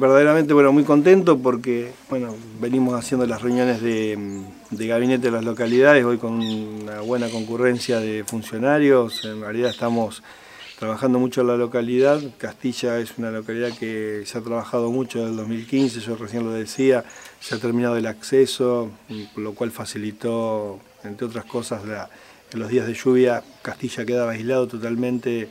verdaderamente muy contento porque venimos haciendo las reuniones de gabinete de las localidades, hoy con una buena concurrencia de funcionarios. En realidad estamos trabajando mucho en la localidad. Castilla es una localidad que se ha trabajado mucho desde el 2015, yo recién lo decía, se ha terminado el acceso, lo cual facilitó, entre otras cosas, en los días de lluvia Castilla quedaba aislado totalmente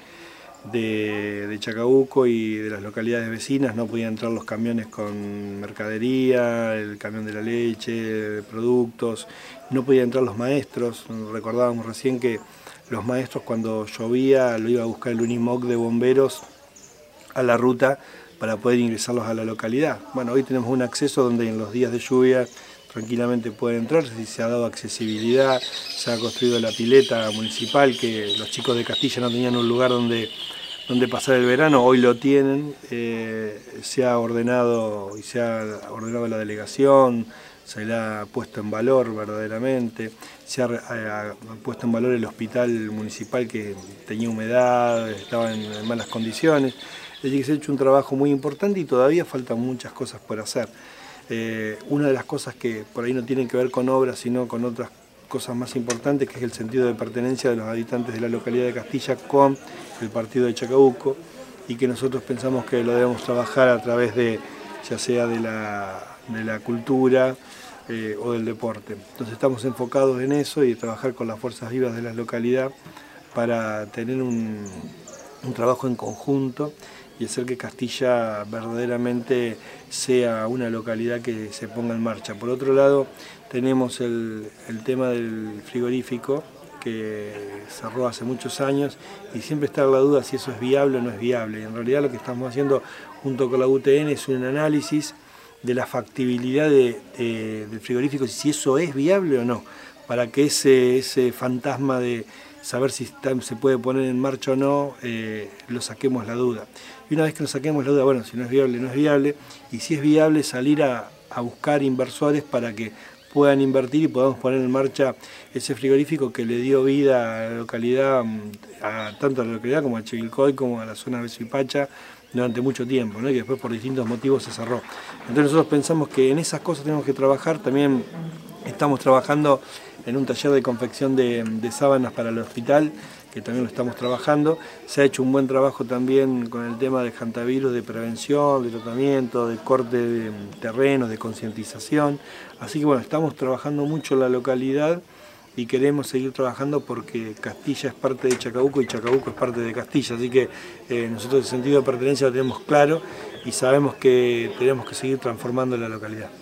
de Chacabuco y de las localidades vecinas. No podían entrar los camiones con mercadería, el camión de la leche, de productos, no podían entrar los maestros. Recordábamos recién que los maestros, cuando llovía, lo iba a buscar el Unimog de bomberos a la ruta para poder ingresarlos a la localidad. Hoy tenemos un acceso donde en los días de lluvia tranquilamente pueden entrar, se ha dado accesibilidad, se ha construido la pileta municipal, que los chicos de Castilla no tenían un lugar donde pasar el verano, hoy lo tienen. Se ha ordenado la delegación, se le ha puesto en valor verdaderamente, se ha puesto en valor el hospital municipal, que tenía humedad, estaba en malas condiciones. Es decir, que se ha hecho un trabajo muy importante y todavía faltan muchas cosas por hacer. Una de las cosas que por ahí no tienen que ver con obras, sino con otras cosas más importantes, que es el sentido de pertenencia de los habitantes de la localidad de Castilla con el partido de Chacabuco, y que nosotros pensamos que lo debemos trabajar a través de, ya sea de la cultura o del deporte. Entonces estamos enfocados en eso y trabajar con las fuerzas vivas de la localidad para tener un trabajo en conjunto y hacer que Castilla verdaderamente sea una localidad que se ponga en marcha. Por otro lado, tenemos el tema del frigorífico, que cerró hace muchos años y siempre está la duda si eso es viable o no es viable. Y en realidad lo que estamos haciendo junto con la UTN es un análisis de la factibilidad del frigorífico, si eso es viable o no, para que ese fantasma de saber si se puede poner en marcha o no, lo saquemos la duda. Y una vez que nos saquemos la duda, si no es viable, no es viable, y si es viable, salir a buscar inversores para que puedan invertir y podamos poner en marcha ese frigorífico que le dio vida a la localidad, tanto a la localidad como a Chivilcoy, como a la zona de Suipacha, durante mucho tiempo, ¿no? Y que después por distintos motivos se cerró. Entonces nosotros pensamos que en esas cosas tenemos que trabajar. También estamos trabajando en un taller de confección de sábanas para el hospital, que también lo estamos trabajando. Se ha hecho un buen trabajo también con el tema del hantavirus, de prevención, de tratamiento, de corte de terrenos, de concientización. Así que estamos trabajando mucho en la localidad y queremos seguir trabajando porque Castilla es parte de Chacabuco y Chacabuco es parte de Castilla. Así que nosotros el sentido de pertenencia lo tenemos claro y sabemos que tenemos que seguir transformando la localidad.